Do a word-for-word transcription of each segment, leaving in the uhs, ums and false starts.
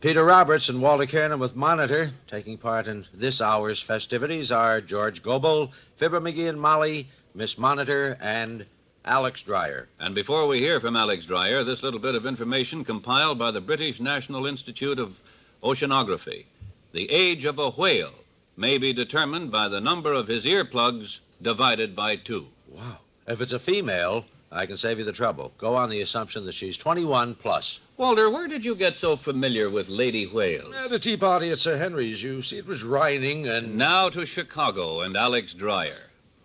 Peter Roberts and Walter Kernan with Monitor. Taking part in this hour's festivities are George Goebel, Fibber McGee and Molly, Miss Monitor, and Alex Dreyer. And before we hear from Alex Dreyer, this little bit of information compiled by the British National Institute of Oceanography. The age of a whale may be determined by the number of his earplugs divided by two. Wow. If it's a female, I can save you the trouble. Go on the assumption that she's twenty-one plus. Walter, where did you get so familiar with lady whales? At a tea party at Sir Henry's. You see, it was raining and... Now to Chicago and Alex Dreyer.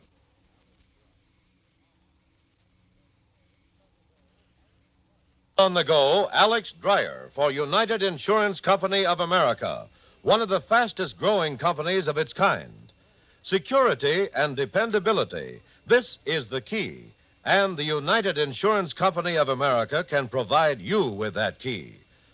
On the go, Alex Dreyer for United Insurance Company of America, one of the fastest growing companies of its kind. Security and dependability, this is the key. And the United Insurance Company of America can provide you with that key.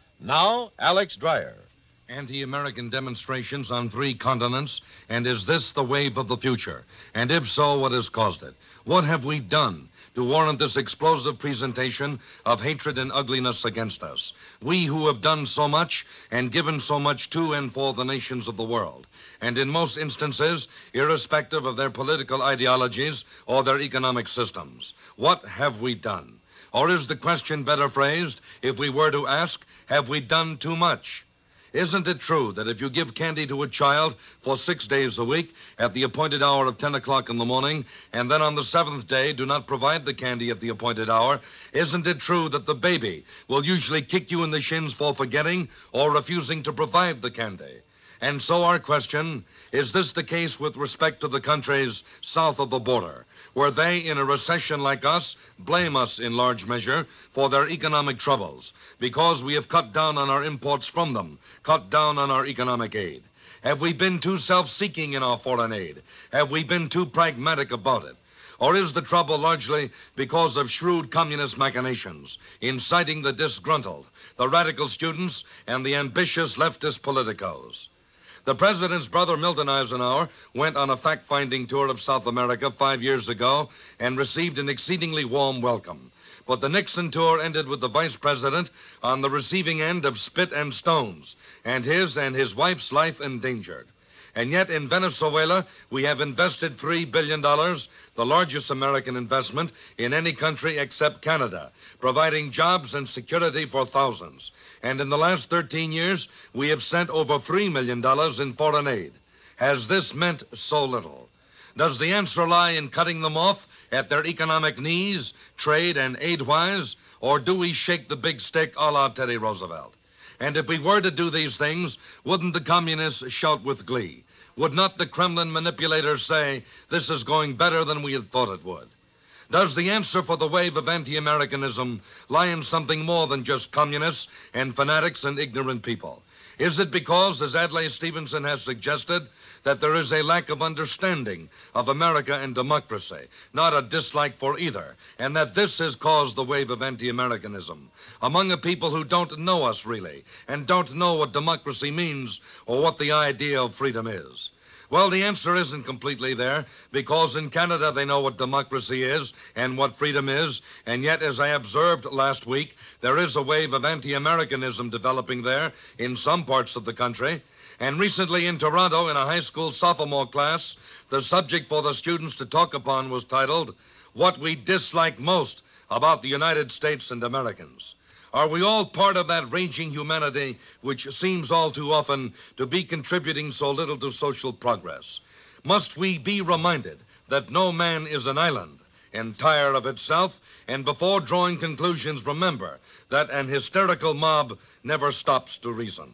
Now, Alex Dreyer. Anti-American demonstrations on three continents, and is this the wave of the future? And if so, what has caused it? What have we done to warrant this explosive presentation of hatred and ugliness against us? We who have done so much and given so much to and for the nations of the world, and in most instances, irrespective of their political ideologies or their economic systems. What have we done? Or is the question better phrased if we were to ask, have we done too much? Isn't it true that if you give candy to a child for six days a week at the appointed hour of ten o'clock in the morning, and then on the seventh day do not provide the candy at the appointed hour, isn't it true that the baby will usually kick you in the shins for forgetting or refusing to provide the candy? And so our question, is this the case with respect to the countries south of the border, where they, in a recession like us, blame us in large measure for their economic troubles, because we have cut down on our imports from them, cut down on our economic aid? Have we been too self-seeking in our foreign aid? Have we been too pragmatic about it? Or is the trouble largely because of shrewd communist machinations, inciting the disgruntled, the radical students, and the ambitious leftist politicos? The president's brother, Milton Eisenhower, went on a fact-finding tour of South America five years ago and received an exceedingly warm welcome. But the Nixon tour ended with the vice president on the receiving end of spit and stones, and his and his wife's life endangered. And yet in Venezuela, we have invested three billion dollars, the largest American investment in any country except Canada, providing jobs and security for thousands. And in the last thirteen years, we have sent over three million dollars in foreign aid. Has this meant so little? Does the answer lie in cutting them off at their economic knees, trade and aid-wise, or do we shake the big stick a la Teddy Roosevelt? And if we were to do these things, wouldn't the communists shout with glee? Would not the Kremlin manipulators say, this is going better than we had thought it would? Does the answer for the wave of anti-Americanism lie in something more than just communists and fanatics and ignorant people? Is it because, as Adlai Stevenson has suggested, that there is a lack of understanding of America and democracy, not a dislike for either, and that this has caused the wave of anti-Americanism among a people who don't know us really and don't know what democracy means or what the idea of freedom is? Well, the answer isn't completely there, because in Canada they know what democracy is and what freedom is, and yet, as I observed last week, there is a wave of anti-Americanism developing there in some parts of the country. And recently in Toronto, in a high school sophomore class, the subject for the students to talk upon was titled, What We Dislike Most About the United States and Americans. Are we all part of that raging humanity which seems all too often to be contributing so little to social progress? Must we be reminded that no man is an island, entire of itself, and before drawing conclusions, remember that an hysterical mob never stops to reason?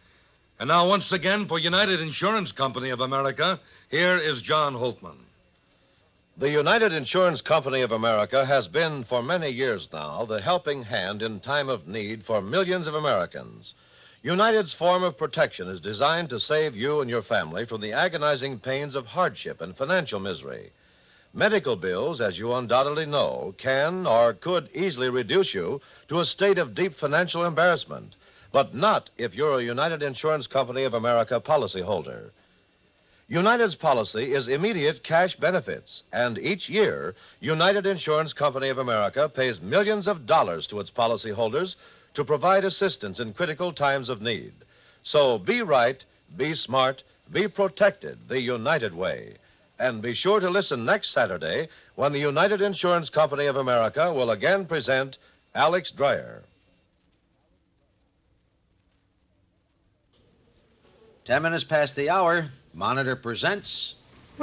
And now, once again, for United Insurance Company of America, here is John Holtman. The United Insurance Company of America has been for many years now the helping hand in time of need for millions of Americans. United's form of protection is designed to save you and your family from the agonizing pains of hardship and financial misery. Medical bills, as you undoubtedly know, can or could easily reduce you to a state of deep financial embarrassment, but not if you're a United Insurance Company of America policyholder. United's policy is immediate cash benefits, and each year, United Insurance Company of America pays millions of dollars to its policyholders to provide assistance in critical times of need. So be right, be smart, be protected the United way. And be sure to listen next Saturday when the United Insurance Company of America will again present Alex Dreyer. Ten minutes past the hour, Monitor presents...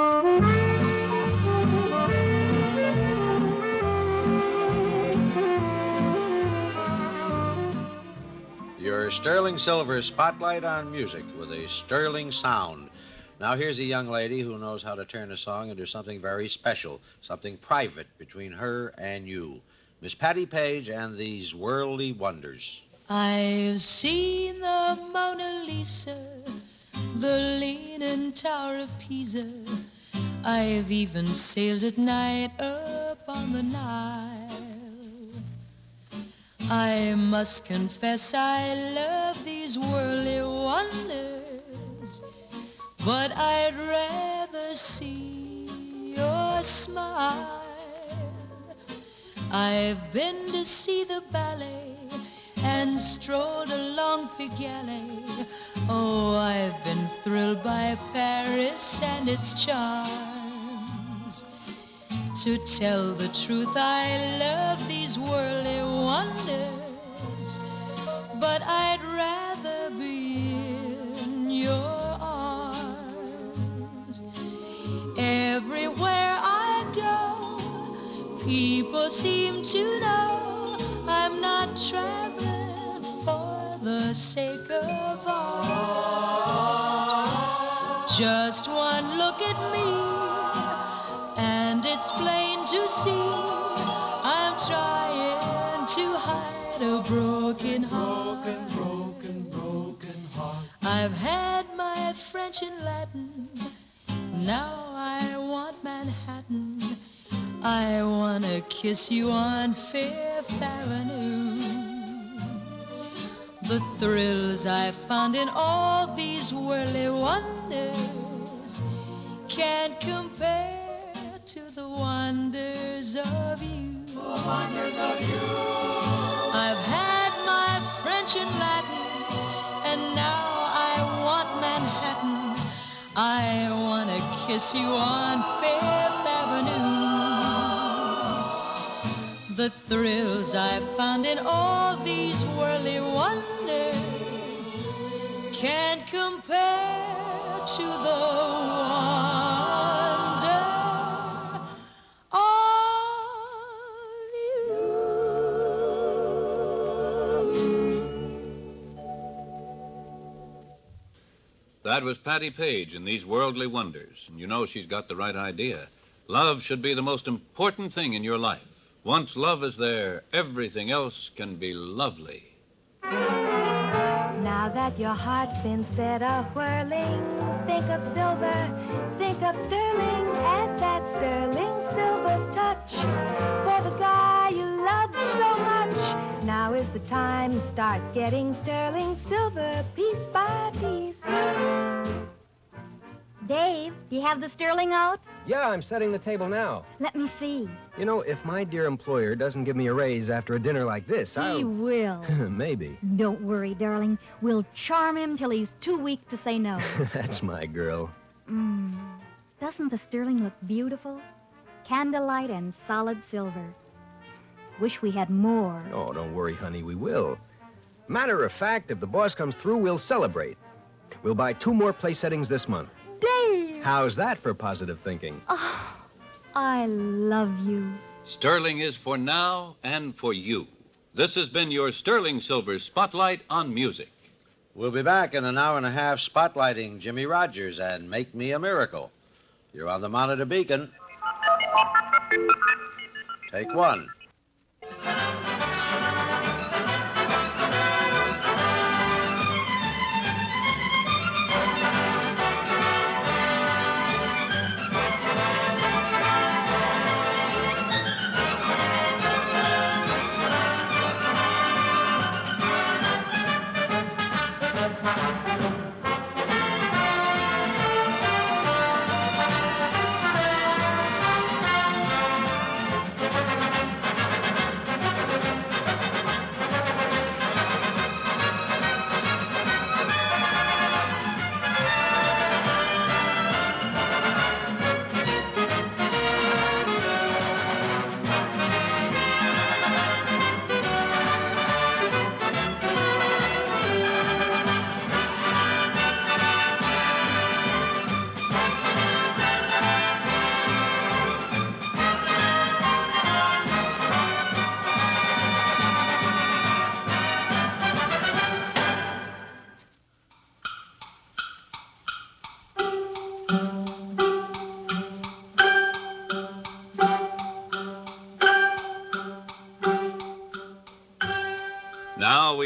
Your Sterling Silver Spotlight on Music with a sterling sound. Now here's a young lady who knows how to turn a song into something very special, something private between her and you. Miss Patti Page and these Worldly Wonders. I've seen the Mona Lisa, the Leaning Tower of Pisa. I've even sailed at night up on the Nile. I must confess I love these worldly wonders, but I'd rather see your smile. I've been to see the ballet and strolled along Pigalle. Oh, I've been thrilled by Paris and its charms. To tell the truth, I love these worldly wonders, but I'd rather be in your arms. Everywhere I go, people seem to know I'm not traveling for the sake of art. Just one look at me, and it's plain to see I'm trying to hide a broken heart. Broken, broken, broken heart. I've had my French and Latin, now I want Manhattan. I want to kiss you on Fifth Avenue. The thrills I found in all these worldly wonders can't compare to the wonders of you. The wonders of you. I've had my French and Latin, and now I want Manhattan. I want to kiss you on Fifth Avenue. The thrills I found in all these worldly wonders can't compare to the wonder of you. That was Patti Page in These Worldly Wonders. And you know she's got the right idea. Love should be the most important thing in your life. Once love is there, everything else can be lovely. Now that your heart's been set a-whirling, think of silver, think of sterling, and that sterling silver touch for the guy you love so much. Now is the time to start getting sterling silver piece by piece. Dave, do you have the sterling out? Yeah, I'm setting the table now. Let me see. You know, if my dear employer doesn't give me a raise after a dinner like this, I'll... He will. Maybe. Don't worry, darling. We'll charm him till he's too weak to say no. That's my girl. Mm. Doesn't the sterling look beautiful? Candlelight and solid silver. Wish we had more. Oh, don't worry, honey, we will. Matter of fact, if the boss comes through, we'll celebrate. We'll buy two more place settings this month. Dave! How's that for positive thinking? Oh, I love you. Sterling is for now and for you. This has been your Sterling Silver Spotlight on Music. We'll be back in an hour and a half spotlighting Jimmy Rogers and Make Me a Miracle. You're on the Monitor Beacon. Take one.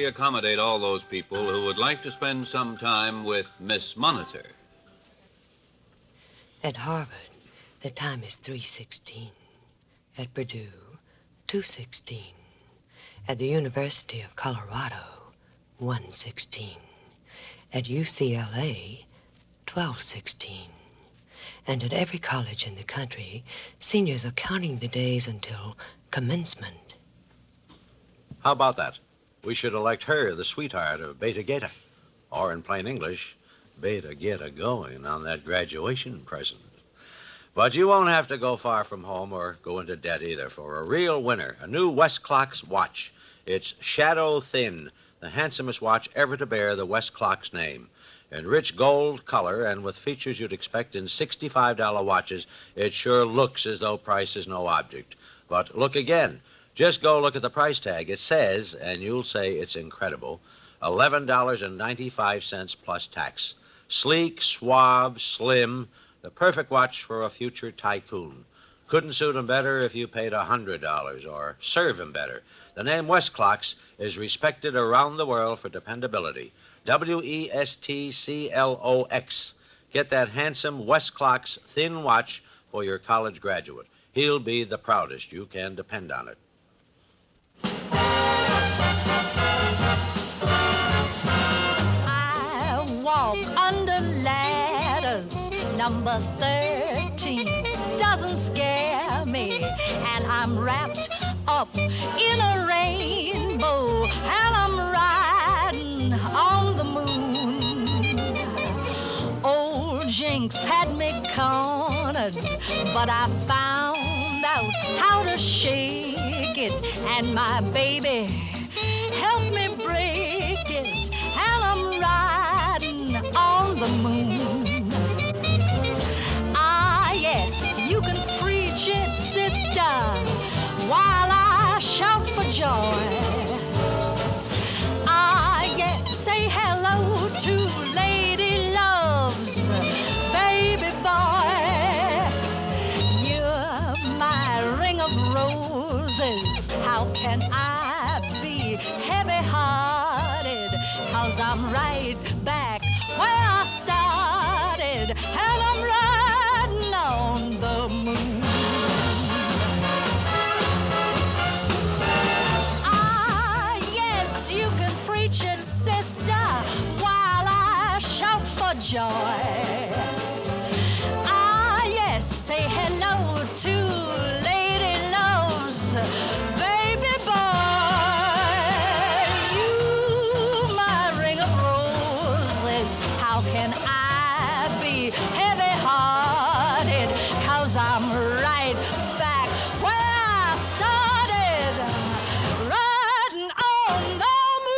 we accommodate all those people who would like to spend some time with Miss Monitor. At Harvard, the time is three sixteen. At Purdue, two sixteen. At the University of Colorado, one sixteen. At U C L A, twelve sixteen. And at every college in the country, seniors are counting the days until commencement. How about that? We should elect her the sweetheart of Beta Geta. Or in plain English, Beta Geta going on that graduation present. But you won't have to go far from home or go into debt either for a real winner, a new Westclox watch. It's shadow thin, the handsomest watch ever to bear the Westclox name. In rich gold color and with features you'd expect in sixty-five dollar watches, it sure looks as though price is no object. But look again. Just go look at the price tag. It says, and you'll say it's incredible, eleven dollars and ninety-five cents plus tax. Sleek, suave, slim, the perfect watch for a future tycoon. Couldn't suit him better if you paid one hundred dollars or serve him better. The name Westclox is respected around the world for dependability. W E S T C L O X. Get that handsome Westclox thin watch for your college graduate. He'll be the proudest. You can depend on it. I walk under ladders, number thirteen. Doesn't scare me, and I'm wrapped up in a rainbow, and I'm riding on the moon. Old Jinx had me cornered, but I found out how to shake it, and my baby helped me break it, and I'm riding on the moon. Ah, yes, you can preach it, sister, while I shout for joy. Ah, yes, say hello to Lady Love's baby boy. You're my ring of roses. How can I be heavy-hearted? 'Cause I'm right back where I started, and I'm riding on the moon. Ah, yes, you can preach it, sister, while I shout for joy. Ah, yes, say hello to Lady Love's baby boy. You, my ring of roses, how can I be heavy-hearted? 'Cause I'm right back where I started, riding on the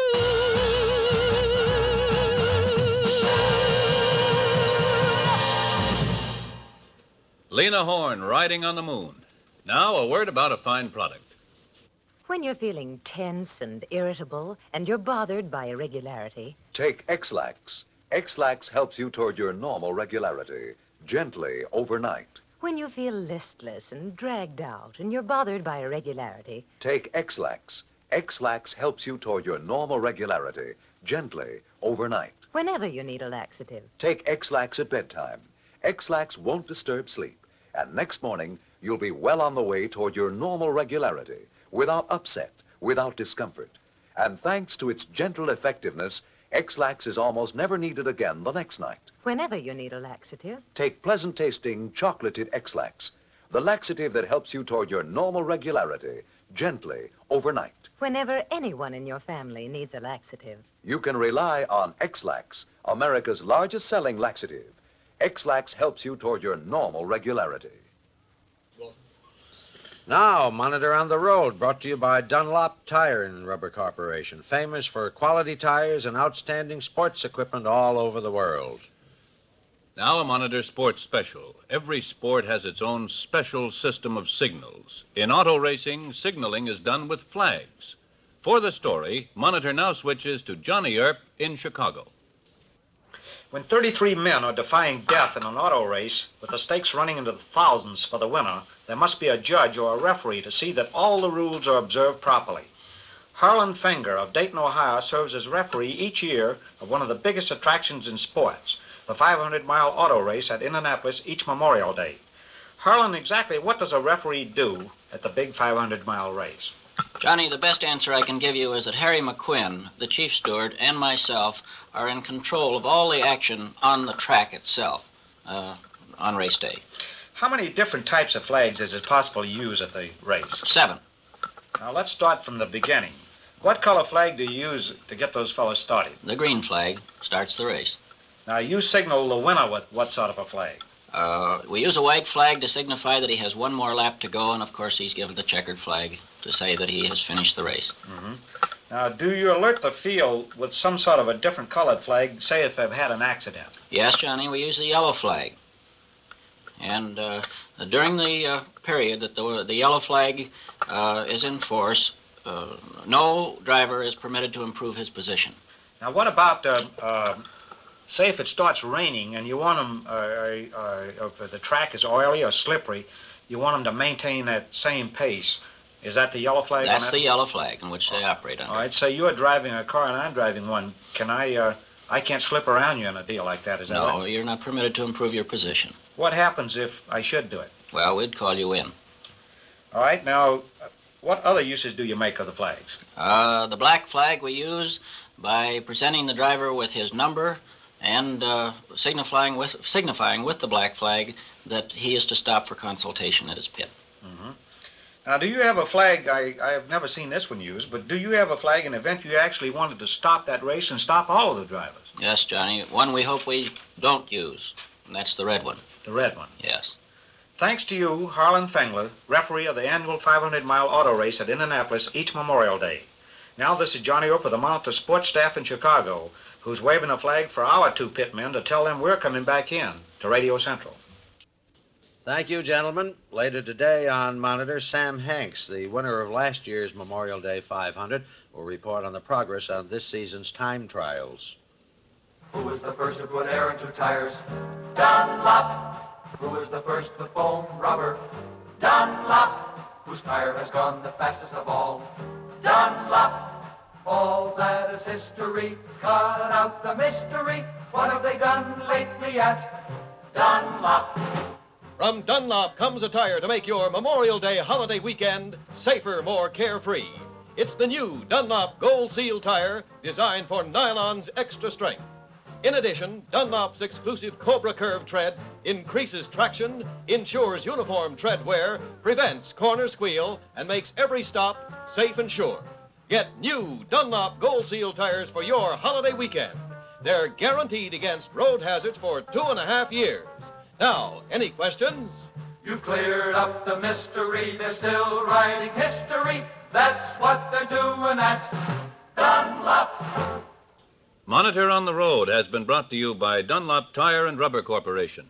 moon. Lena Horne, Riding on the Moon. Now, a word about a fine product. When you're feeling tense and irritable and you're bothered by irregularity, Take X-Lax. X-Lax helps you toward your normal regularity, gently overnight. when you feel listless and dragged out and you're bothered by irregularity, Take X-Lax. X-Lax helps you toward your normal regularity, gently overnight. whenever you need a laxative. Take X-Lax at bedtime. X-Lax won't disturb sleep, and next morning you'll be well on the way toward your normal regularity, without upset, without discomfort. And thanks to its gentle effectiveness, X-Lax is almost never needed again the next night. Whenever you need a laxative, Take pleasant-tasting chocolated X-Lax, the laxative that helps you toward your normal regularity, gently overnight. whenever anyone in your family needs a laxative. You can rely on X-Lax, America's largest selling laxative. X-Lax helps you toward your normal regularity. Now, Monitor on the Road, brought to you by Dunlop Tire and Rubber Corporation, famous for quality tires and outstanding sports equipment all over the world. Now, a Monitor Sports Special. Every sport has its own special system of signals. In auto racing, signaling is done with flags. For the story, Monitor now switches to Johnny Earp in Chicago. When thirty-three men are defying death in an auto race, with the stakes running into the thousands for the winner, there must be a judge or a referee to see that all the rules are observed properly. Harlan Finger of Dayton, Ohio, serves as referee each year of one of the biggest attractions in sports, the five hundred mile auto race at Indianapolis each Memorial Day. Harlan, exactly what does a referee do at the big five hundred mile race? Johnny, the best answer I can give you is that Harry McQuinn, the chief steward, and myself are in control of all the action on the track itself uh, on race day. How many different types of flags is it possible to use at the race? Seven. Now, let's start from the beginning. What color flag do you use to get those fellows started? The green flag starts the race. Now, you signal the winner with what sort of a flag? Uh, we use a white flag to signify that he has one more lap to go, and of course he's given the checkered flag to say that he has finished the race. Mm-hmm. Now, do you alert the field with some sort of a different colored flag, say if they've had an accident? Yes, Johnny, we use the yellow flag. And uh, during the uh, period that the, the yellow flag uh, is in force, uh, no driver is permitted to improve his position. Now, what about, uh, uh, say if it starts raining and you want them, uh, uh, if the track is oily or slippery, you want them to maintain that same pace. Is that the yellow flag? That's the yellow flag in which they operate under. All right, so you're driving a car and I'm driving one. Can I, uh, I can't slip around you in a deal like that, is that No, right? you're not permitted to improve your position. What happens if I should do it? Well, we'd call you in. All right, now, what other uses do you make of the flags? Uh, the black flag we use by presenting the driver with his number and uh, signifying with signifying with the black flag that he is to stop for consultation at his pit. Mm-hmm. Now, do you have a flag? I, I have never seen this one used, but do you have a flag in the event you actually wanted to stop that race and stop all of the drivers? Yes, Johnny. One we hope we don't use, and that's the red one. The red one? Yes. Thanks to you, Harlan Fengler, referee of the annual five hundred mile auto race at Indianapolis each Memorial Day. Now, this is Johnny Ope of the Monitor Sports Staff in Chicago, who's waving a flag for our two pit men to tell them we're coming back in to Radio Central. Thank you, gentlemen. Later today on Monitor, Sam Hanks, the winner of last year's Memorial Day five hundred, will report on the progress on this season's time trials. Who was the first to put air into tires? Dunlop. Who was the first to foam rubber? Dunlop. Whose tire has gone the fastest of all? Dunlop. All that is history. Cut out the mystery. What have they done lately at Dunlop? From Dunlop comes a tire to make your Memorial Day holiday weekend safer, more carefree. It's the new Dunlop Gold Seal tire designed for nylon's extra strength. In addition, Dunlop's exclusive Cobra Curve tread increases traction, ensures uniform tread wear, prevents corner squeal, and makes every stop safe and sure. Get new Dunlop Gold Seal tires for your holiday weekend. They're guaranteed against road hazards for two and a half years. Now, any questions? You cleared up the mystery. They're still writing history. That's what they're doing at Dunlop. Monitor on the Road has been brought to you by Dunlop Tire and Rubber Corporation.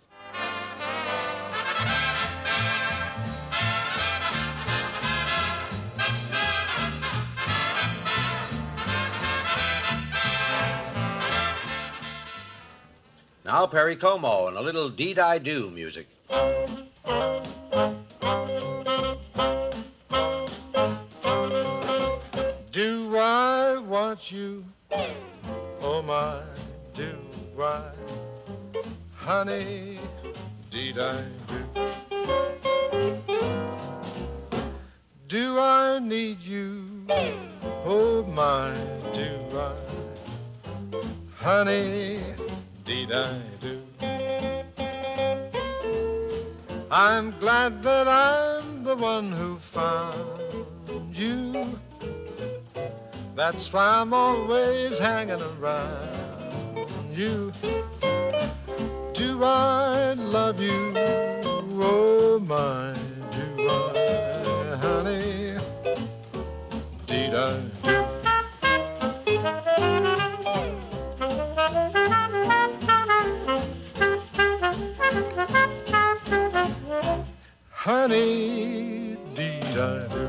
Now, Perry Como and a little Dee-Di-Do music. Do I want you? Oh my, do I? Honey, dee-di-do. Do I need you? Oh my, do I? Honey, dee-di-do. I'm glad that I'm the one who found you. That's why I'm always hanging around you. Do I love you? Oh my, do I, honey? Dee-di-do. Honey, dee-di-do.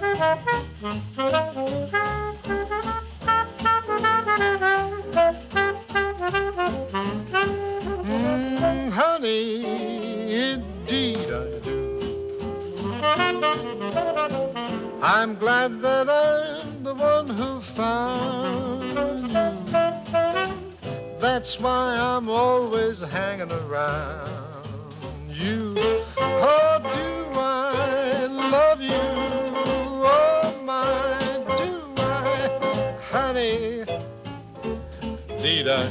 Mm, honey, indeed I do. I'm glad that I'm one who found you. That's why I'm always hanging around you. Oh, do I love you? Oh, my, do I, honey? Did I?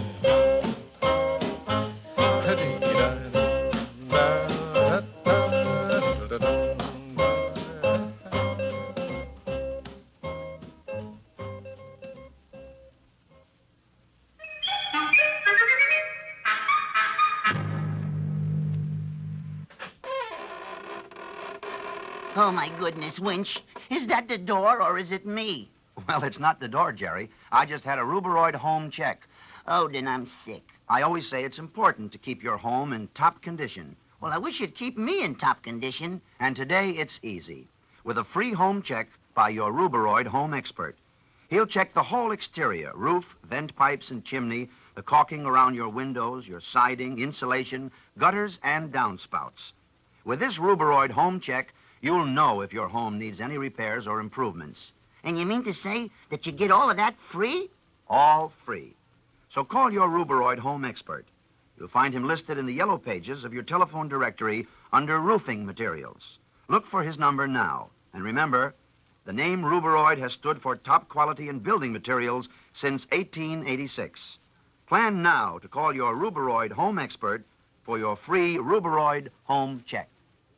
Oh, my goodness, Winch. Is that the door, or is it me? Well, it's not the door, Jerry. I just had a Ruberoid home check. Oh, then I'm sick. I always say it's important to keep your home in top condition. Well, I wish you'd keep me in top condition. And today it's easy. With a free home check by your Ruberoid home expert. He'll check the whole exterior, roof, vent pipes and chimney, the caulking around your windows, your siding, insulation, gutters, and downspouts. With this Ruberoid home check, you'll know if your home needs any repairs or improvements. And you mean to say that you get all of that free? All free. So call your Ruberoid home expert. You'll find him listed in the yellow pages of your telephone directory under roofing materials. Look for his number now. And remember, the name Ruberoid has stood for top quality in building materials since eighteen eighty-six. Plan now to call your Ruberoid home expert for your free Ruberoid home check.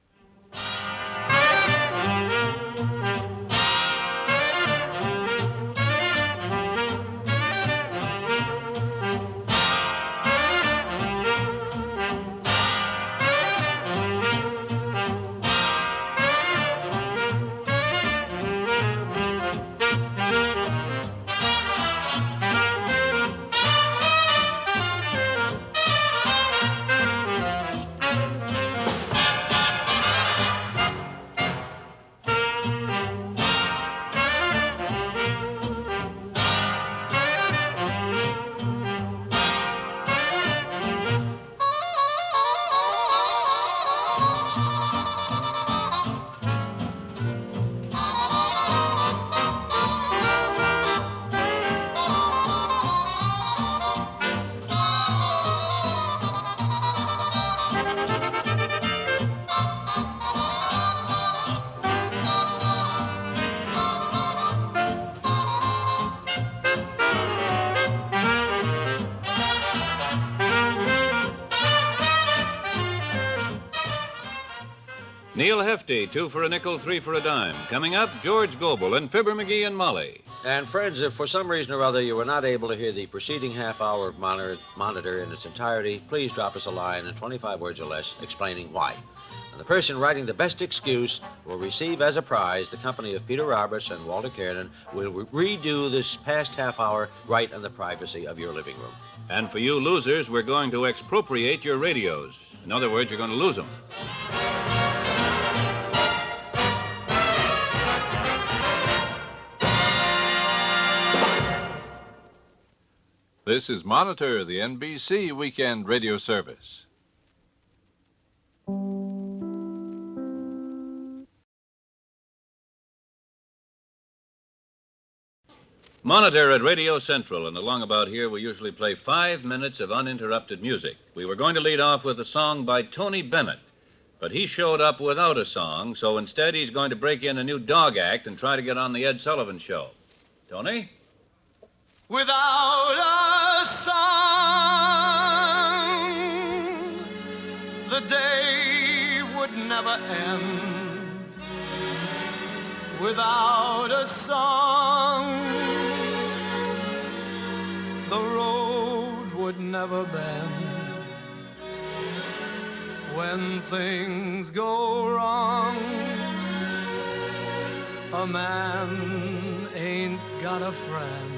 Neil Hefty, two for a nickel, three for a dime. Coming up, George Goebel and Fibber McGee and Molly. And friends, if for some reason or other you were not able to hear the preceding half hour of monitor, monitor in its entirety, please drop us a line in twenty-five words or less explaining why. And the person writing the best excuse will receive as a prize the company of Peter Roberts and Walter Kiernan will re- redo this past half hour right in the privacy of your living room. And for you losers, we're going to expropriate your radios. In other words, you're going to lose them. This is Monitor, the N B C weekend radio service. Monitor at Radio Central, and along about here we usually play five minutes of uninterrupted music. We were going to lead off with a song by Tony Bennett, but he showed up without a song, so instead he's going to break in a new dog act and try to get on the Ed Sullivan Show. Tony? Without a song, the day would never end. Without a song, the road would never bend. When things go wrong, a man ain't got a friend.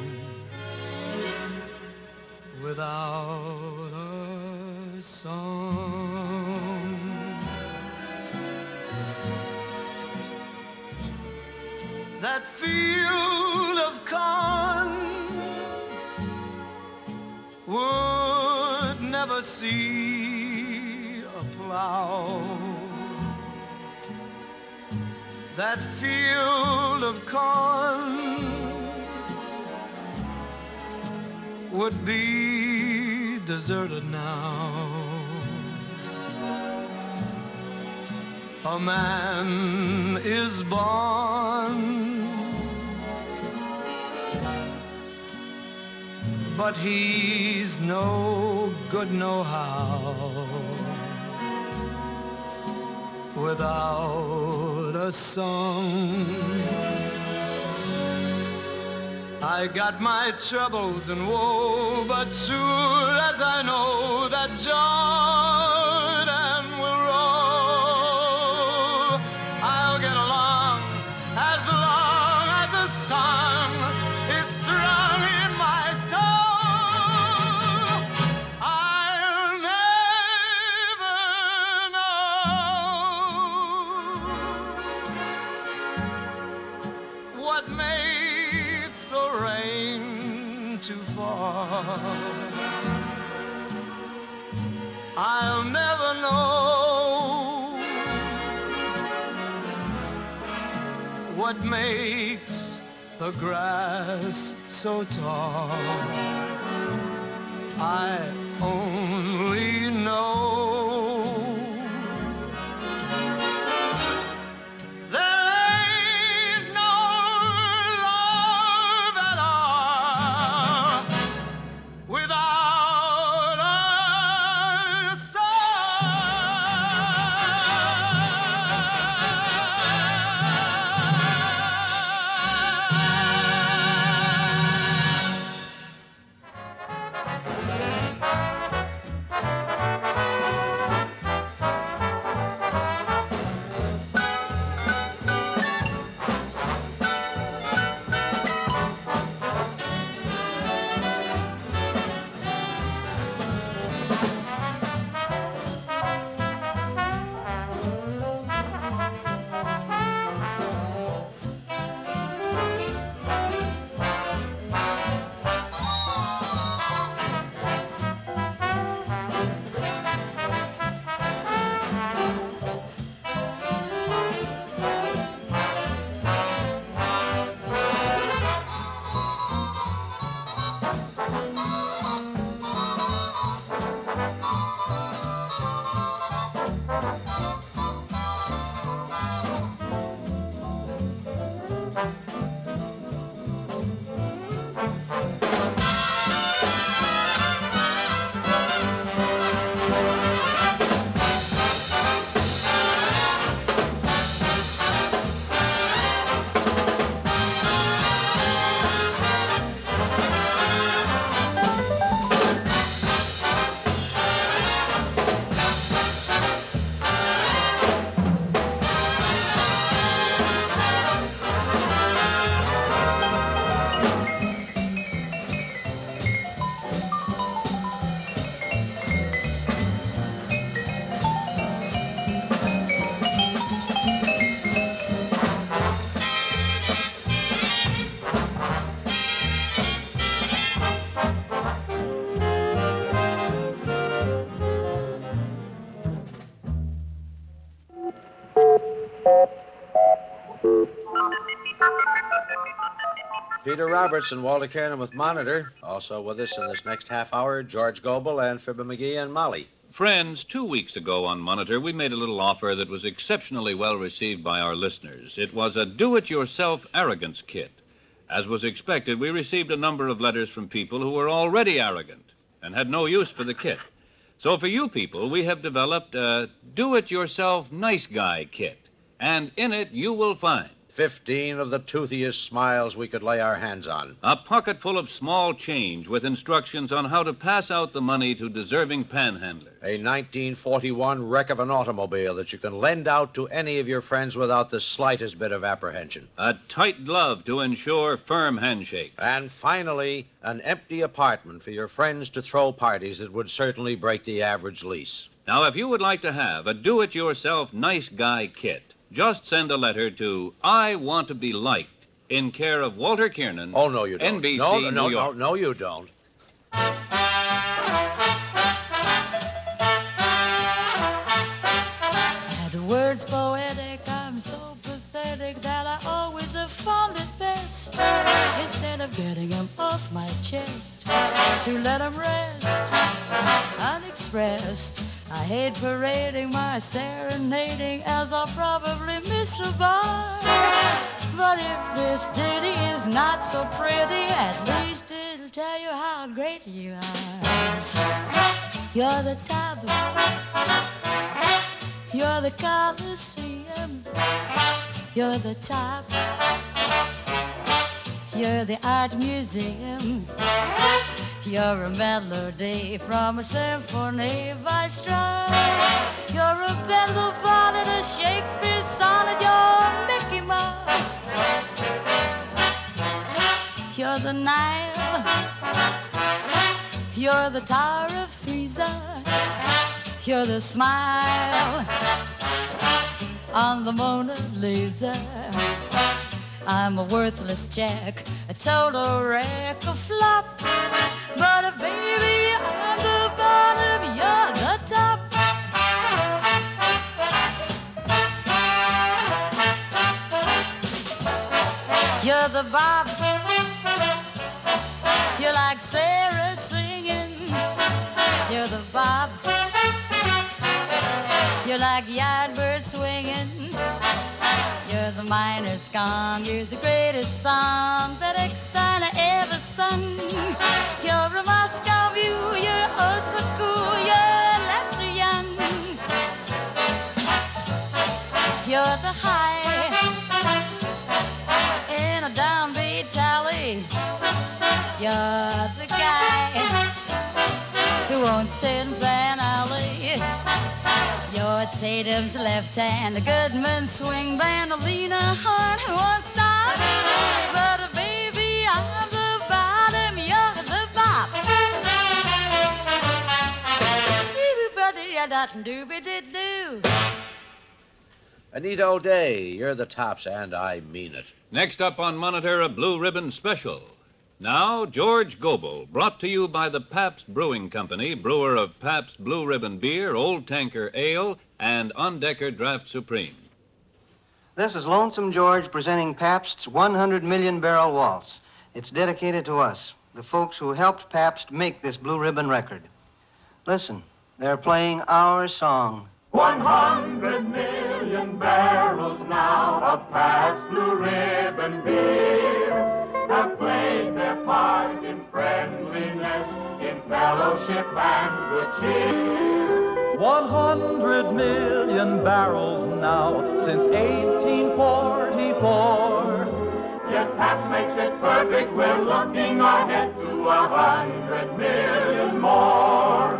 Without a song, that field of corn would never see a plow. That field of corn would be deserted now. A man is born, but he's no good no how without a song. I got my troubles and woe, but sure as I know that Jordan will roll, I'll get along as long as the sun is strong in my soul. I'll never know what makes the rain to fall. I'll never know what makes the grass so tall. I only know Peter Roberts and Walter Kiernan with Monitor. Also with us in this next half hour, George Goebel and Fibber McGee and Molly. Friends, two weeks ago on Monitor, we made a little offer that was exceptionally well received by our listeners. It was a do-it-yourself arrogance kit. As was expected, we received a number of letters from people who were already arrogant and had no use for the kit. So for you people, we have developed a do-it-yourself nice guy kit. And in it, you will find Fifteen of the toothiest smiles we could lay our hands on. a pocket full of small change with instructions on how to pass out the money to deserving panhandlers. A nineteen forty-one wreck of an automobile that you can lend out to any of your friends without the slightest bit of apprehension. A tight glove to ensure firm handshakes. And finally, an empty apartment for your friends to throw parties that would certainly break the average lease. Now, if you would like to have a do-it-yourself nice guy kit, just send a letter to I Want to Be Liked in care of Walter Kiernan. Oh, no, you don't. N B C, no, no, no, New York. no, no, you don't. At words poetic, I'm so pathetic that I always have found it best, instead of getting them off my chest, to to let 'em rest unexpressed. I hate parading my serenading as I'll probably miss a bar. But if this ditty is not so pretty, at least it'll tell you how great you are. You're the top, you're the Coliseum, you're the top, you're the art museum. You're a melody from a symphony by Strauss. You're a Bendel bonnet, a Shakespeare sonnet. You're Mickey Mouse. You're the Nile. You're the Tower of Pisa. You're the smile on the Mona Lisa. I'm a worthless check, a total wreck, a flop. But uh, baby, I'm the bottom, you're the top. You're the Bob. You're like Sarah singing. You're the Bob. You're like Yardbird swinging. You're the miner's gong. You're the greatest song that Eckstein ever sung. You're a Moscow view. You're oh so cool. You're Lester Young. You're the high in a downbeat tally. You're the guy who owns Tin Pan Alley. You're Tatum's left hand, the Goodman swing band, Lena Horne who won't stop. But uh, baby, I'm the bottom, you're the bop. Doo-doo-doo-doo-doo. Anita O'Day, you're the tops, and I mean it. Next up on Monitor, a Blue Ribbon Special. Now, George Goebel, brought to you by the Pabst Brewing Company, brewer of Pabst Blue Ribbon Beer, Old Tanker Ale, and Undecker Draft Supreme. This is Lonesome George presenting Pabst's one hundred million barrel waltz. It's dedicated to us, the folks who helped Pabst make this Blue Ribbon record. Listen, they're playing our song. one hundred million barrels now of Pabst Blue Ribbon Beer have played their part in friendliness, in fellowship and good cheer. one hundred million barrels now since eighteen forty-four. Yes, Pabst makes it perfect. We're looking ahead to a hundred million more.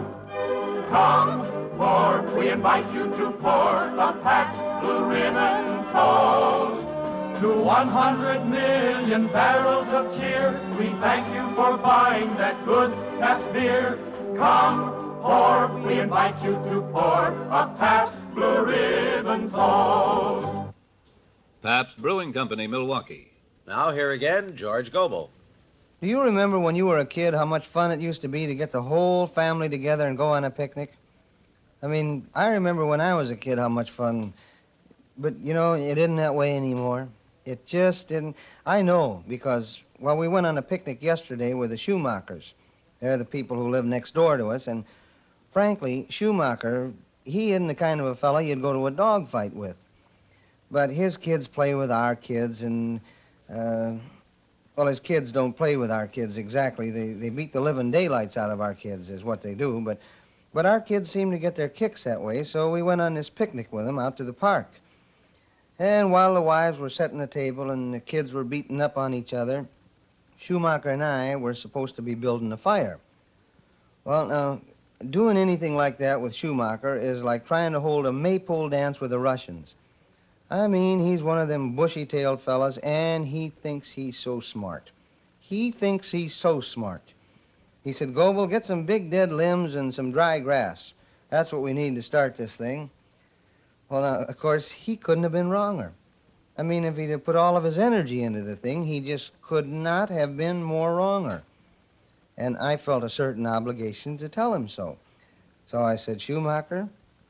Come, pour, we invite you to pour a Pabst Blue Ribbon toast. To one hundred million barrels of cheer, we thank you for buying that good Pabst beer. Come, pour, we invite you to pour a Pabst Blue Ribbon toast. Pabst Brewing Company, Milwaukee. Now here again, George Goebel. Do you remember when you were a kid how much fun it used to be to get the whole family together and go on a picnic? I mean, I remember when I was a kid how much fun, but, you know, it isn't that way anymore. It just didn't. I know, because, well, we went on a picnic yesterday with the Schumachers. They're the people who live next door to us, and frankly, Schumacher, he isn't the kind of a fellow you'd go to a dog fight with. But his kids play with our kids, and, uh, well, his kids don't play with our kids exactly. They, they beat the living daylights out of our kids, is what they do, but, but our kids seem to get their kicks that way, so we went on this picnic with them out to the park. And while the wives were setting the table and the kids were beating up on each other, Schumacher and I were supposed to be building a fire. Well, now, doing anything like that with Schumacher is like trying to hold a maypole dance with the Russians. I mean, he's one of them bushy-tailed fellas, and he thinks he's so smart. He thinks he's so smart. He said, Goebel, get some big dead limbs and some dry grass. That's what we need to start this thing. Well, now, of course, he couldn't have been wronger. I mean, if he'd have put all of his energy into the thing, he just could not have been more wronger. And I felt a certain obligation to tell him so. So I said, Schumacher,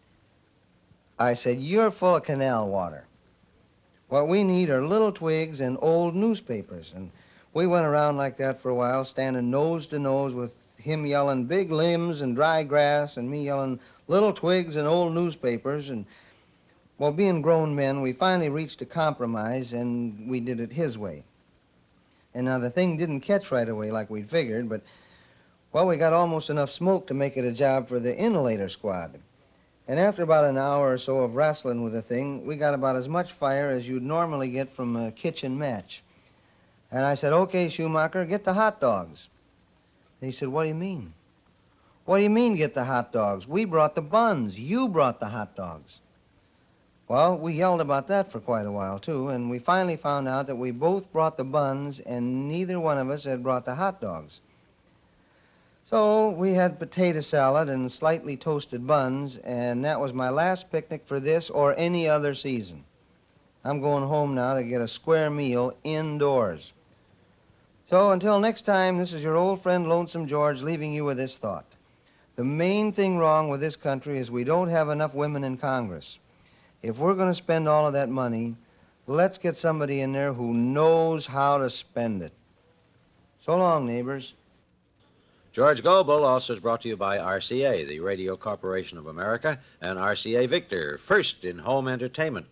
I said, you're full of canal water. What we need are little twigs and old newspapers. And we went around like that for a while, standing nose to nose with him yelling big limbs and dry grass and me yelling little twigs and old newspapers. And, well, being grown men, we finally reached a compromise, and we did it his way. And now the thing didn't catch right away like we'd figured, but, well, we got almost enough smoke to make it a job for the inhalator squad. And after about an hour or so of wrestling with the thing, we got about as much fire as you'd normally get from a kitchen match. And I said, okay, Schumacher, get the hot dogs. And he said, what do you mean? What do you mean, get the hot dogs? We brought the buns. You brought the hot dogs. Well, we yelled about that for quite a while, too, and we finally found out that we both brought the buns and neither one of us had brought the hot dogs. So we had potato salad and slightly toasted buns, and that was my last picnic for this or any other season. I'm going home now to get a square meal indoors. So until next time, this is your old friend Lonesome George leaving you with this thought. The main thing wrong with this country is we don't have enough women in Congress. If we're going to spend all of that money, let's get somebody in there who knows how to spend it. So long, neighbors. George Gobel also is brought to you by R C A, the Radio Corporation of America, and R C A Victor, first in home entertainment.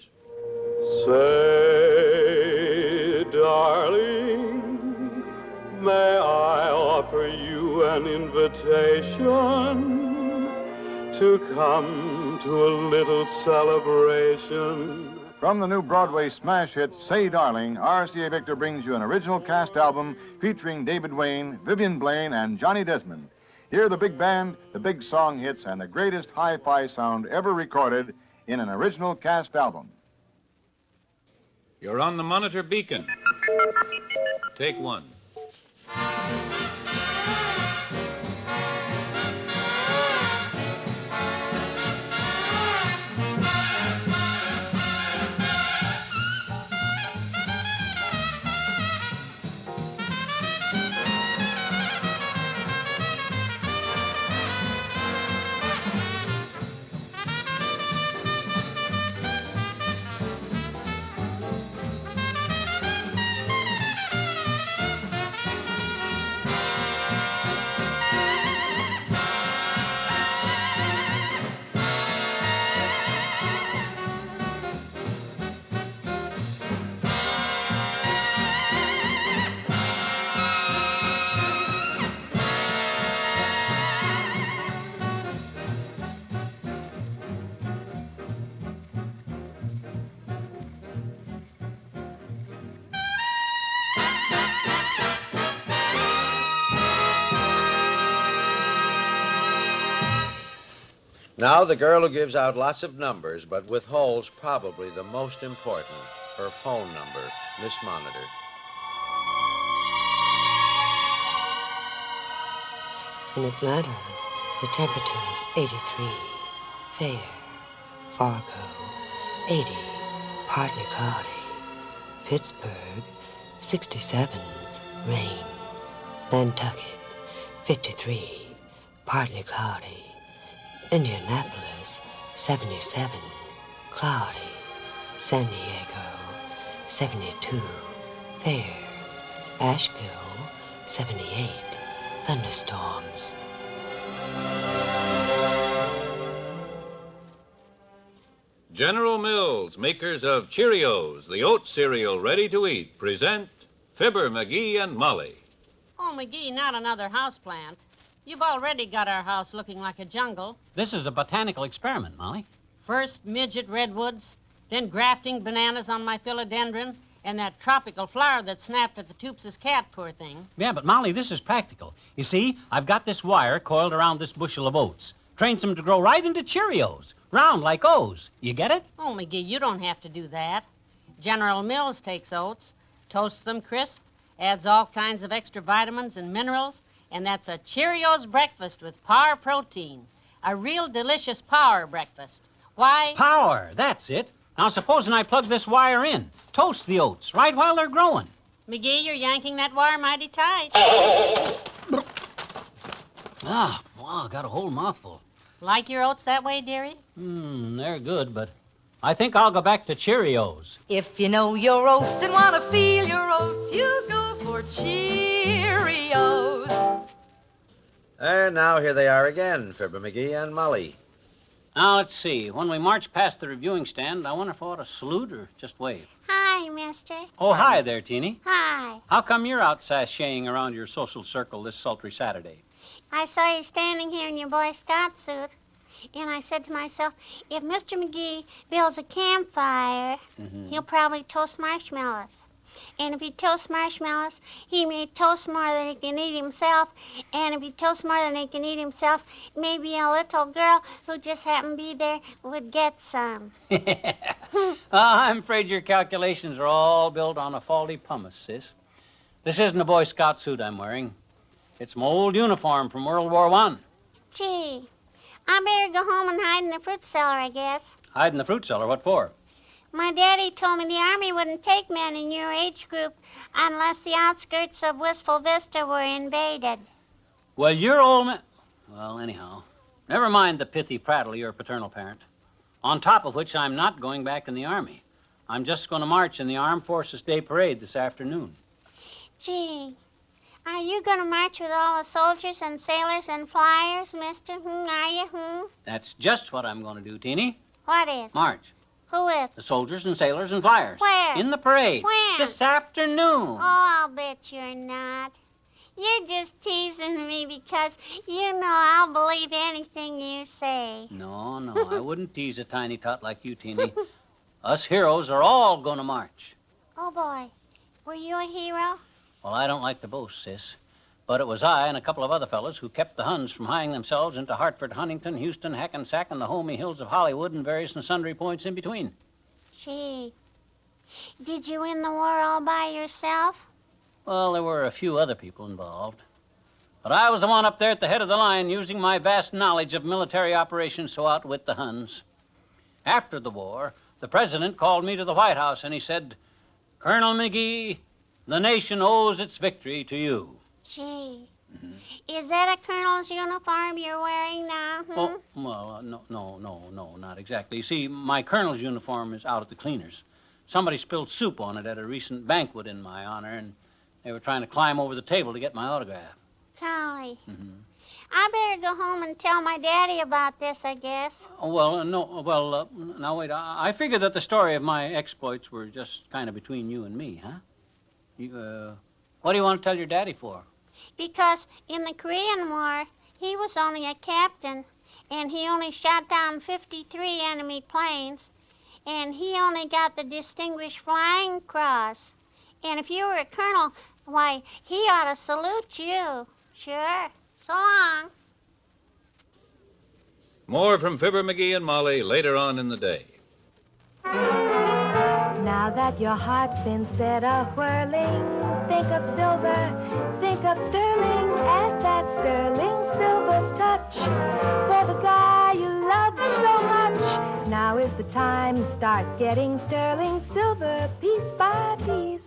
Say, darling, may I offer you an invitation to come to a little celebration? From the new Broadway smash hit, Say Darling, R C A Victor brings you an original cast album featuring David Wayne, Vivian Blaine, and Johnny Desmond. Hear the big band, the big song hits, and the greatest hi-fi sound ever recorded in an original cast album. You're on the Monitor Beacon. Take one. Now, the girl who gives out lots of numbers, but withholds probably the most important, her phone number, Miss Monitor. In Atlanta, the temperature is eighty-three. Fair. Fargo, eighty. Partly cloudy. Pittsburgh, sixty-seven. Rain. Nantucket, fifty-three. Partly cloudy. Indianapolis, seventy-seven. Cloudy. San Diego, seventy-two. Fair. Asheville, seventy-eight. Thunderstorms. General Mills, makers of Cheerios, the oat cereal ready to eat, present Fibber, McGee, and Molly. Oh, McGee, not another houseplant. You've already got our house looking like a jungle. This is a botanical experiment, Molly. First midget redwoods, then grafting bananas on my philodendron, and that tropical flower that snapped at the Toops' cat, poor thing. Yeah, but Molly, this is practical. You see, I've got this wire coiled around this bushel of oats. Trains them to grow right into Cheerios, round like O's. You get it? Oh, McGee, you don't have to do that. General Mills takes oats, toasts them crisp, adds all kinds of extra vitamins and minerals, and that's a Cheerios breakfast with power protein. A real delicious power breakfast. Why? Power, that's it. Now, supposing I plug this wire in, toast the oats right while they're growing. McGee, you're yanking that wire mighty tight. Ah, wow, got a whole mouthful. Like your oats that way, dearie? Hmm, they're good, but I think I'll go back to Cheerios. If you know your oats and want to feel your oats, you go for Cheerios. And now here they are again, Fibber McGee and Molly. Now, let's see. When we march past the reviewing stand, I wonder if I ought to salute or just wave. Hi, mister. Oh, hi there, Teeny. Hi. How come you're out sashaying around your social circle this sultry Saturday? I saw you standing here in your Boy Scout suit, and I said to myself, if Mister McGee builds a campfire, Mm-hmm. he'll probably toast marshmallows. And if he toasts marshmallows, he may toast more than he can eat himself. And if he toasts more than he can eat himself, maybe a little girl who just happened to be there would get some. Uh, I'm afraid your calculations are all built on a faulty pumice, sis. This isn't a Boy Scout suit I'm wearing. It's my old uniform from World War One. Gee, I better go home and hide in the fruit cellar, I guess. Hide in the fruit cellar. What for? My daddy told me the Army wouldn't take men in your age group unless the outskirts of Wistful Vista were invaded. Well, your old man... Well, anyhow, never mind the pithy prattle of your paternal parent. On top of which, I'm not going back in the Army. I'm just going to march in the Armed Forces Day Parade this afternoon. Gee, are you going to march with all the soldiers and sailors and flyers, mister? Hmm, are you? Hmm? That's just what I'm going to do, Teeny. What is? March. Who with? The soldiers and sailors and flyers. Where? In the parade. When? This afternoon. Oh, I'll bet you're not. You're just teasing me because you know I'll believe anything you say. No, no, I wouldn't tease a tiny tot like you, Teeny. Us heroes are all going to march. Oh, boy. Were you a hero? Well, I don't like to boast, sis. But it was I and a couple of other fellows who kept the Huns from hiring themselves into Hartford, Huntington, Houston, Hackensack, and the homey hills of Hollywood and various and sundry points in between. Gee, did you win the war all by yourself? Well, there were a few other people involved. But I was the one up there at the head of the line using my vast knowledge of military operations to outwit the Huns. After the war, the president called me to the White House and he said, Colonel McGee, the nation owes its victory to you. Gee, mm-hmm. Is that a colonel's uniform you're wearing now? Hmm? Oh, well, uh, no, no, no, no, not exactly. You see, my colonel's uniform is out at the cleaners. Somebody spilled soup on it at a recent banquet in my honor, and they were trying to climb over the table to get my autograph. Golly. Mm-hmm. I better go home and tell my daddy about this, I guess. Oh, well, uh, no, well, uh, now wait. I, I figured that the story of my exploits were just kind of between you and me, huh? You, uh, what do you want to tell your daddy for? Because in the Korean War, he was only a captain, and he only shot down fifty-three enemy planes, and he only got the Distinguished Flying Cross. And if you were a colonel, why, he ought to salute you. Sure. So long. More from Fibber McGee and Molly later on in the day. Now that your heart's been set a-whirling, think of silver, think of sterling, add that sterling silver touch for the guy you love so much. Now is the time to start getting sterling silver piece by piece.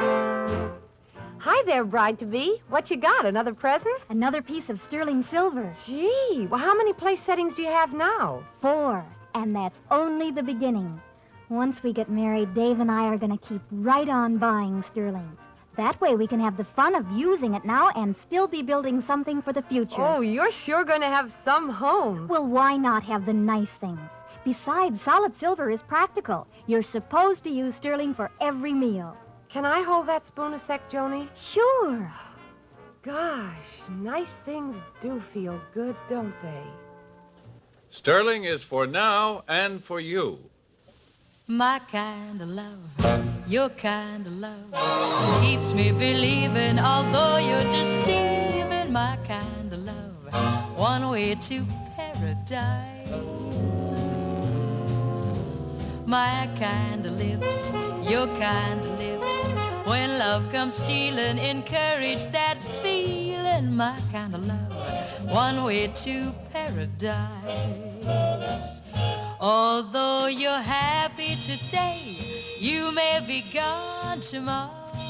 Hi there, bride-to-be. What you got, another present? Another piece of sterling silver. Gee, well, how many place settings do you have now? Four, and that's only the beginning. Once we get married, Dave and I are going to keep right on buying sterling. That way we can have the fun of using it now and still be building something for the future. Oh, you're sure going to have some home. Well, why not have the nice things? Besides, solid silver is practical. You're supposed to use sterling for every meal. Can I hold that spoon a sec, Joni? Sure. Gosh, nice things do feel good, don't they? Sterling is for now and for you. My kind of love, your kind of love, keeps me believing, although you're deceiving. My kind of love, one way to paradise. My kind of lips, your kind of lips, when love comes stealing, encourage that feeling. My kind of love, one way to paradise. Although you're happy today, you may be gone tomorrow.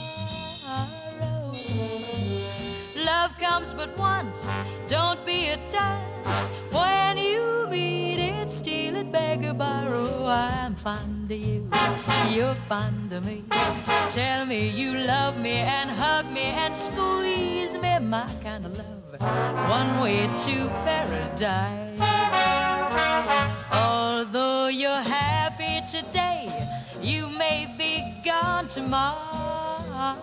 Love comes but once, don't be a dunce. When you meet it, steal it, beg or borrow. I'm fond of you, you're fond of me. Tell me you love me and hug me and squeeze me. My kind of love, one way to paradise. Although you're happy today, you may be gone tomorrow.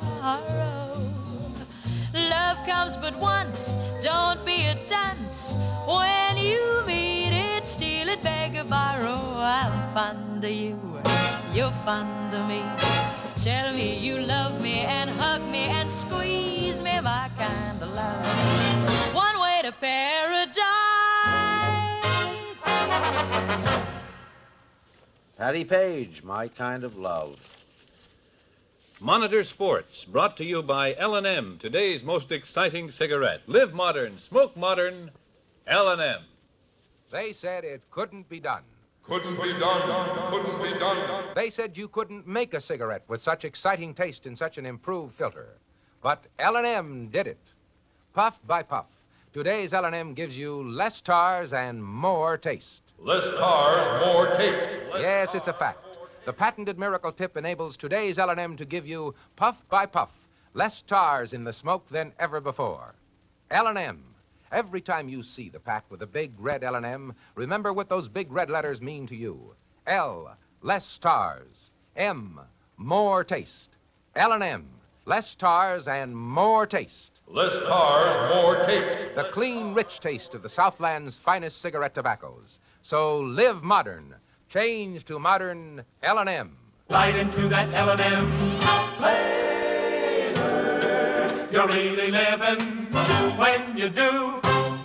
Love comes but once, don't be a dunce. When you meet it, steal it, beg or borrow. I'm fond of you, you're fond of me. Tell me you love me and hug me and squeeze me, my kind of love. One way to paradise. Patty Page, My Kind of Love. Monitor Sports, brought to you by L and M, today's most exciting cigarette. Live modern, smoke modern, L and M. They said it couldn't be done. Couldn't be done, couldn't be done. They said you couldn't make a cigarette with such exciting taste and such an improved filter. But L and M did it. Puff by puff, today's L and M gives you less tars and more taste. Less tars, more taste. Less yes, it's a fact. The patented miracle tip enables today's L and M to give you, puff by puff, less tars in the smoke than ever before. L and M. Every time you see the pack with a big red L and M, remember what those big red letters mean to you. L, less tars. M, more taste. L and M, less tars and more taste. Less tars, more taste. The clean, rich taste of the Southland's finest cigarette tobaccos. So live modern. Change to modern L and M. Glide into that L and M flavor. You're really living when you do.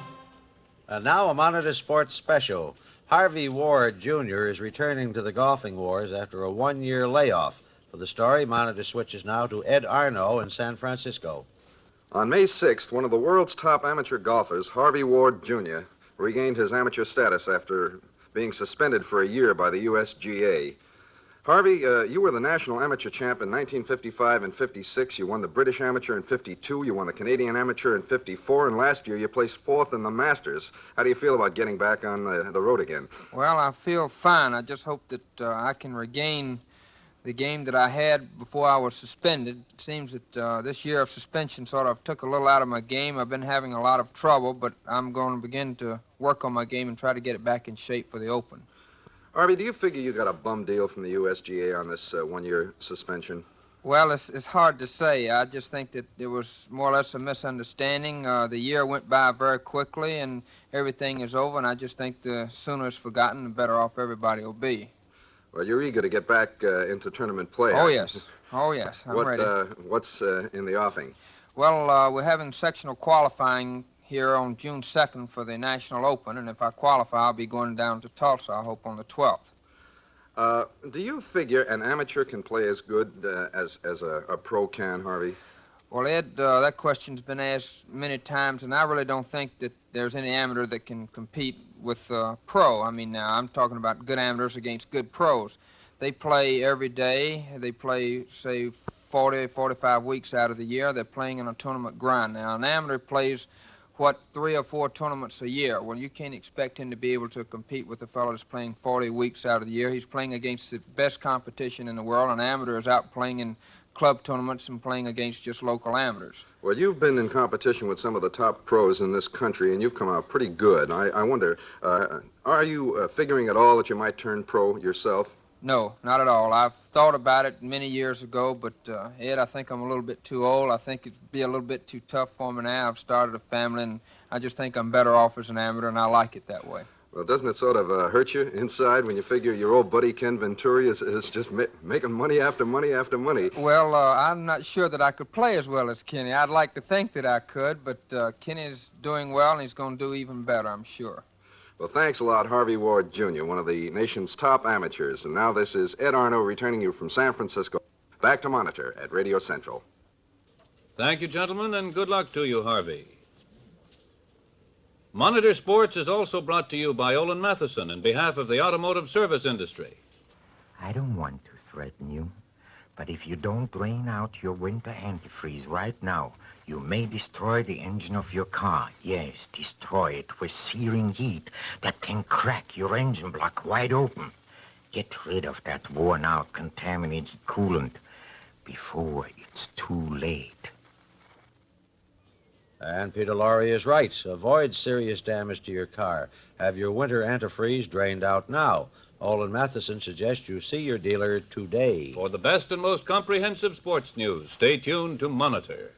And now a Monitor Sports special. Harvey Ward, Junior is returning to the golfing wars after a one-year layoff. For the story, Monitor switches now to Ed Arno in San Francisco. On May sixth, one of the world's top amateur golfers, Harvey Ward, Junior, regained his amateur status after being suspended for a year by the U S G A. Harvey, uh, you were the national amateur champ in nineteen fifty-five and fifty-six. You won the British amateur in fifty-two. You won the Canadian amateur in fifty-four. And last year you placed fourth in the Masters. How do you feel about getting back on the, the road again? Well, I feel fine. I just hope that uh, I can regain the game that I had before I was suspended. It seems that uh, this year of suspension sort of took a little out of my game. I've been having a lot of trouble, but I'm going to begin to work on my game and try to get it back in shape for the Open. Harvey, do you figure you got a bum deal from the U S G A on this uh, one-year suspension? Well, it's, it's hard to say. I just think that it was more or less a misunderstanding. Uh, the year went by very quickly, and everything is over, and I just think the sooner it's forgotten, the better off everybody will be. Well, you're eager to get back uh, into tournament play. Oh, yes. Oh, yes. I'm what, ready. Uh, what's uh, in the offing? Well, uh, we're having sectional qualifying here on June second for the National Open, and if I qualify, I'll be going down to Tulsa, I hope, on the twelfth. Uh, do you figure an amateur can play as good uh, as, as a, a pro can, Harvey? Well, Ed, uh, that question's been asked many times, and I really don't think that there's any amateur that can compete with uh, pro. I mean, now I'm talking about good amateurs against good pros. They play every day. They play, say, forty, forty-five weeks out of the year. They're playing in a tournament grind. Now, an amateur plays, what, three or four tournaments a year. Well, you can't expect him to be able to compete with a fellow that's playing forty weeks out of the year. He's playing against the best competition in the world. An amateur is out playing in club tournaments and playing against just local amateurs. Well, you've been in competition with some of the top pros in this country, and you've come out pretty good. I, I wonder, uh, are you uh, figuring at all that you might turn pro yourself? No, not at all. I've thought about it many years ago, but, uh, Ed, I think I'm a little bit too old. I think it'd be a little bit too tough for me now. I've started a family, and I just think I'm better off as an amateur, and I like it that way. Well, doesn't it sort of uh, hurt you inside when you figure your old buddy Ken Venturi is, is just ma- making money after money after money? Well, uh, I'm not sure that I could play as well as Kenny. I'd like to think that I could, but uh, Kenny's doing well, and he's going to do even better, I'm sure. Well, thanks a lot, Harvey Ward, Junior, one of the nation's top amateurs. And now this is Ed Arno returning you from San Francisco. Back to Monitor at Radio Central. Thank you, gentlemen, and good luck to you, Harvey. Monitor Sports is also brought to you by Olin Matheson in behalf of the automotive service industry. I don't want to threaten you, but if you don't drain out your winter antifreeze right now, you may destroy the engine of your car. Yes, destroy it with searing heat that can crack your engine block wide open. Get rid of that worn-out, contaminated coolant before it's too late. And Peter Lorre is right. Avoid serious damage to your car. Have your winter antifreeze drained out now. Olin Matheson suggests you see your dealer today. For the best and most comprehensive sports news, stay tuned to Monitor.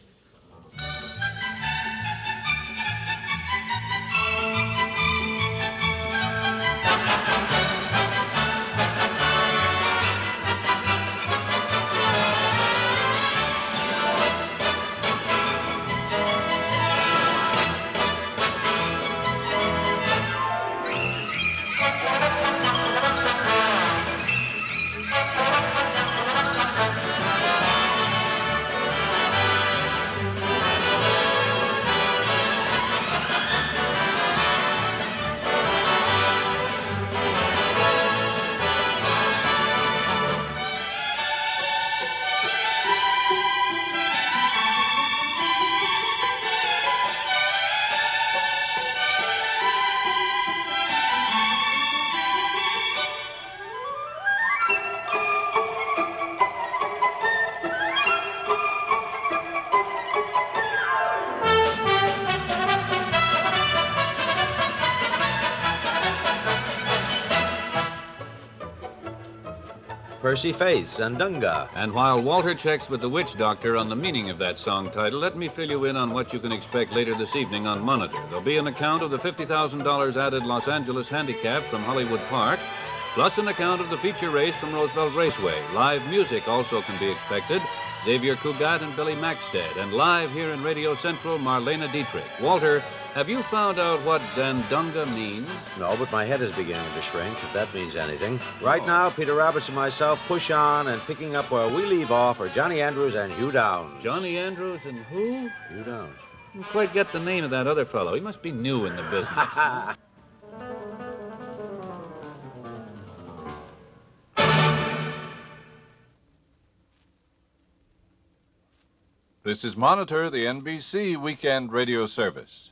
Percy Faith, Zandunga. And while Walter checks with the witch doctor on the meaning of that song title, let me fill you in on what you can expect later this evening on Monitor. There'll be an account of the fifty thousand dollars added Los Angeles Handicap from Hollywood Park, plus an account of the feature race from Roosevelt Raceway. Live music also can be expected. Xavier Cugat and Billy Maxted. And live here in Radio Central, Marlena Dietrich. Walter, have you found out what Zandunga means? No, but my head is beginning to shrink, if that means anything. Right now, Peter Roberts and myself push on, and picking up where we leave off are Johnny Andrews and Hugh Downs. Johnny Andrews and who? Hugh Downs. I don't quite get the name of that other fellow. He must be new in the business. This is Monitor, the N B C Weekend Radio Service.